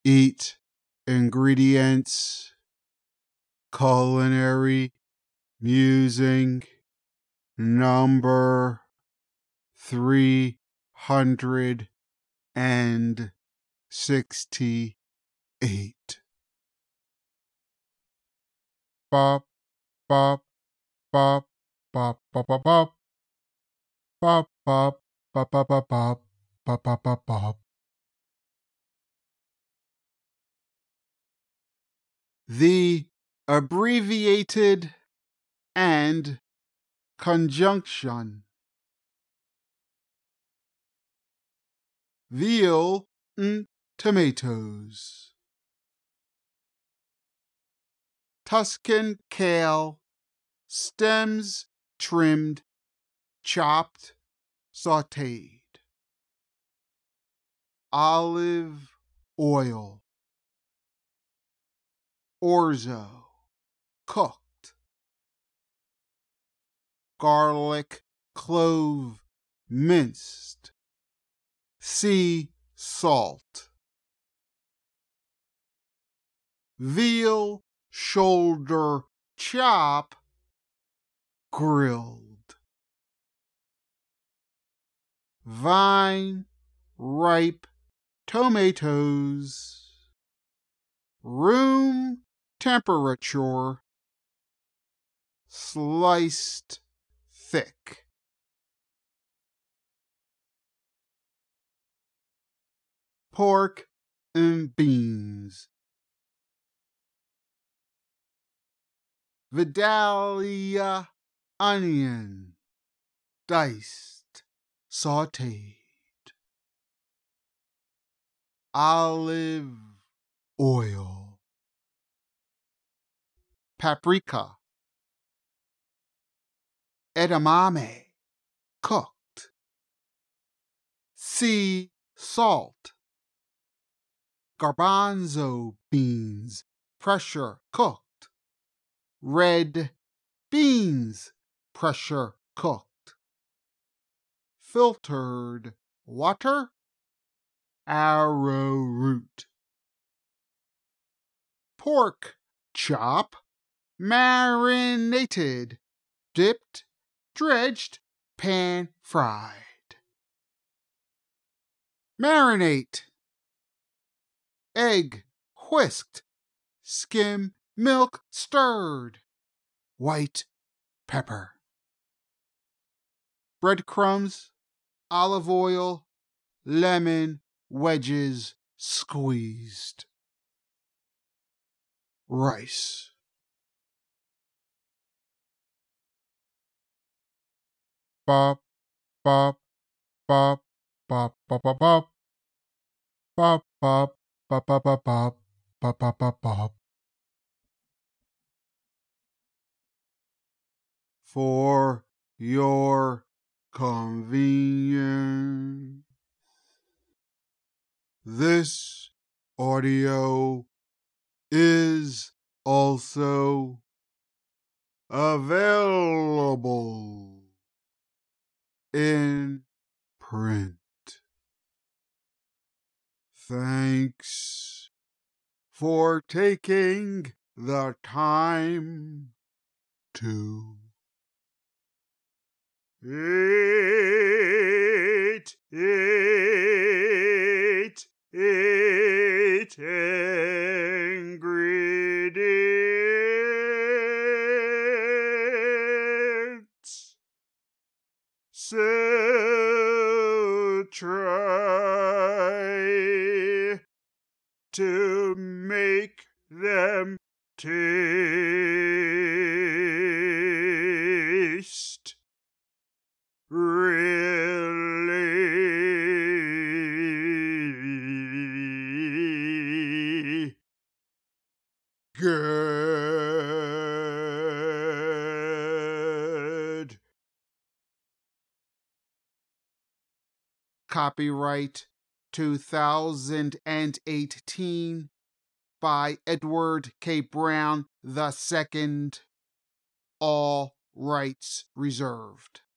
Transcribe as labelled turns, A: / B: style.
A: eat ingredients, culinary musing number 368. Bop, bop, bop, bop, bop, bop, bop. Bop, bop, bop, bop, bop, bop, bop, bop, bop, bop. The abbreviated and conjunction. Veal and tomatoes. Tuscan kale, stems trimmed, chopped, sautéed. Olive oil. Orzo, cooked. Garlic clove, minced. Sea salt. Veal shoulder chop, grilled. Vine ripe tomatoes. Room temperature, sliced thick. Pork and beans. Vidalia onion, diced, sautéed. Olive oil. Paprika. Edamame, cooked. Sea salt. Garbanzo beans, pressure cooked. Red beans, pressure cooked. Filtered water, arrowroot. Pork chop, marinated, dipped, dredged, pan fried. Marinate. Egg whisked, skim milk stirred. White pepper. Breadcrumbs, olive oil, lemon wedges squeezed. Rice. Bop, bop, bop, bop, bop, bop, bop. Bop, bop, bop, bop, bop, bop, bop, bop, bop, bop. For your convenience, this audio is also available in print. Thanks for taking the time to eat ingredients. So try to make them taste really good. Copyright 2018 by Edward K. Brown II. All rights reserved.